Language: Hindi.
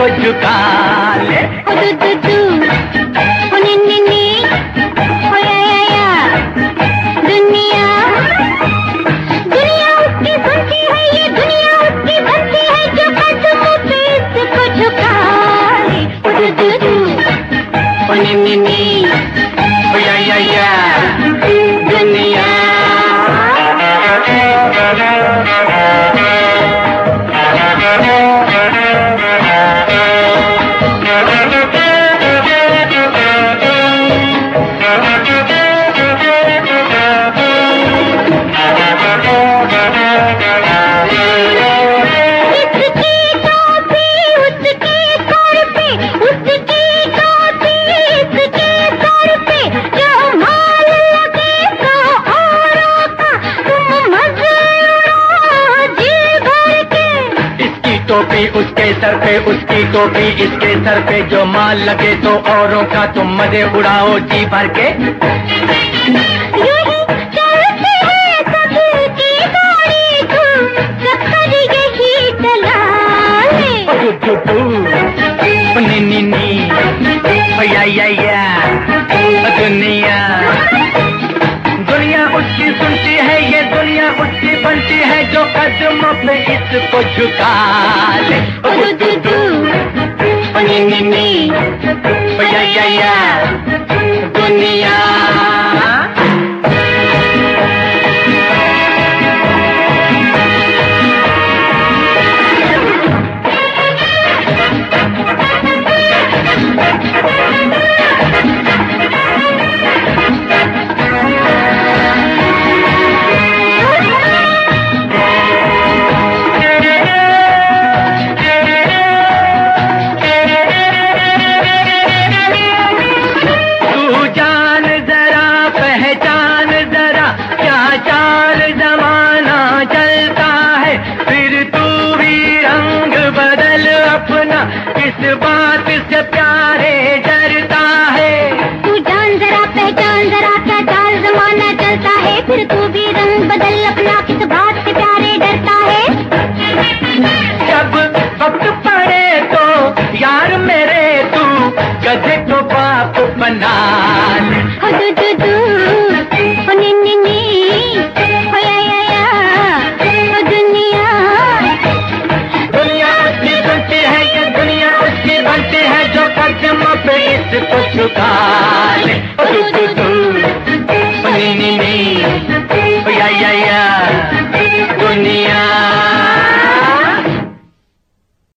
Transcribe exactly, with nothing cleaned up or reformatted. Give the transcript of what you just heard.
इसको झुका ले। ओ दू दू दू, ओ नी नी नी, ओ या या या। दुनिया दुनिया उसकी बनती है, ये दुनिया उसकी बनती है, जो कदमों पे इसको झुका ले। ओ दू दू दू, ओ नी नी नी, ओ या या या। दुनिया टोपी उसके सर पे, उसकी टोपी इसके सर पे, जो माल लगे तो औरों का तुम मजे उड़ाओ जी भर के। यही चलती है सबकी गाड़ी, तुम चक्कर यही चला ले। नी नी नी, या या या। दुनिया दुनिया उसकी सुनती है, ये दुनिया उसकी बनती है, जो कदमों पे इसको झुका ले। ओ दू दू दू, नी नी नी, या या या। दुनिया किस बात से प्यारे डरता है। तू जान जरा पहचान जरा, क्या चाल जमाना चलता है, फिर तू भी रंग बदल अपना, किस बात से प्यारे डरता है। जब वक्त पड़े तो यार मेरे तू गधे को बाप बना